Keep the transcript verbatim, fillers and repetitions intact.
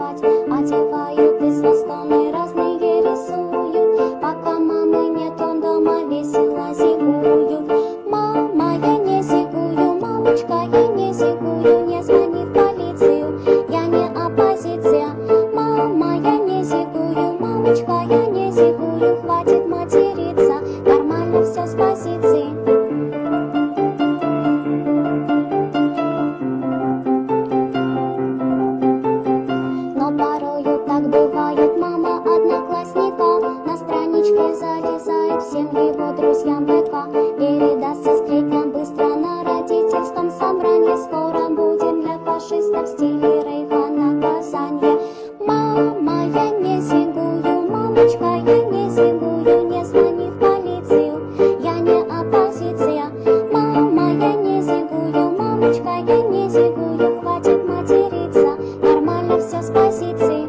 спать. Одевают из лосконы разные рисуют. Пока мамы нет, он дома весело зигуют. Мама, я не зигую, мамочка, я не зигую. Не звони в полицию, я не оппозиция. Мама, я не зигую, мамочка, я не зигую. Хватит материться, нормально все с позиции. Но порою так бывает, мама одноклассника на страничке залезает всем его друзьям ВК. Передастся сплетням быстро на родительском собрании. Скоро будет для фашистов в стиле Рейха наказание. Мама, я не зигую, мамочка, я не зигую. Не звони в полицию, я не оппозиция. Мама, я не зигую, мамочка, я не зигую. Хватит материться, нормально все с позиции.